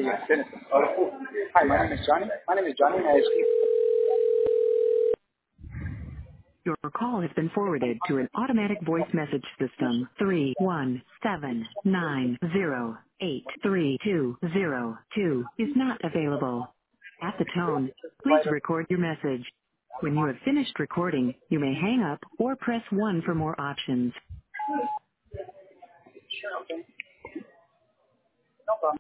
Denison. Hi, my name is Johnny. And I speak. Your call has been forwarded to an automatic voice message system. 31790832202 is not available. At the tone, please record your message. When you have finished recording, you may hang up or press 1 for more options. No problem.